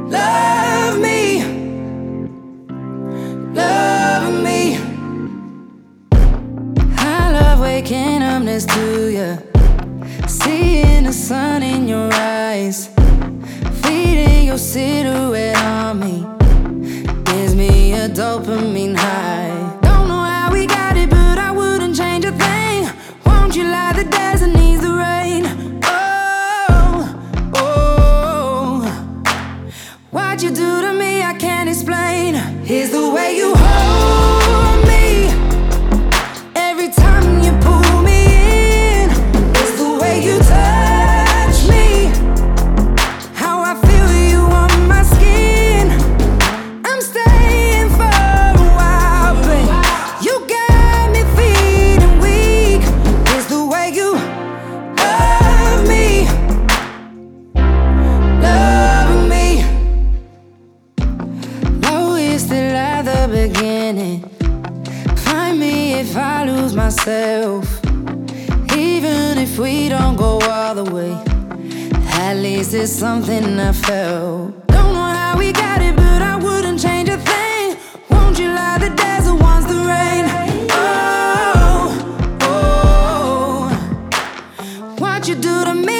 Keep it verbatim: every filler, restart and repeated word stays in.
Love me, love me. I love waking up next to you, seeing the sun in your eyes, feeding your silhouette on me, gives me a dopamine high. Don't know how we got it, but I wouldn't change a thing. Won't you like the desert needs the rain? Oh, oh, what you do to me I can't explain. Here's the way you hold me every time you pull me in. It's the way you touch me, how I feel you on my skin. I'm staying for a while, babe. You got me feeling weak. It's the way you love me, love me. Love is still at the beginning. Find me if I lose myself. Even if we don't go all the way, at least it's something I felt. Don't know how we got it, but I wouldn't change a thing. Won't you like the desert wants the rain? Oh, oh, what you do to me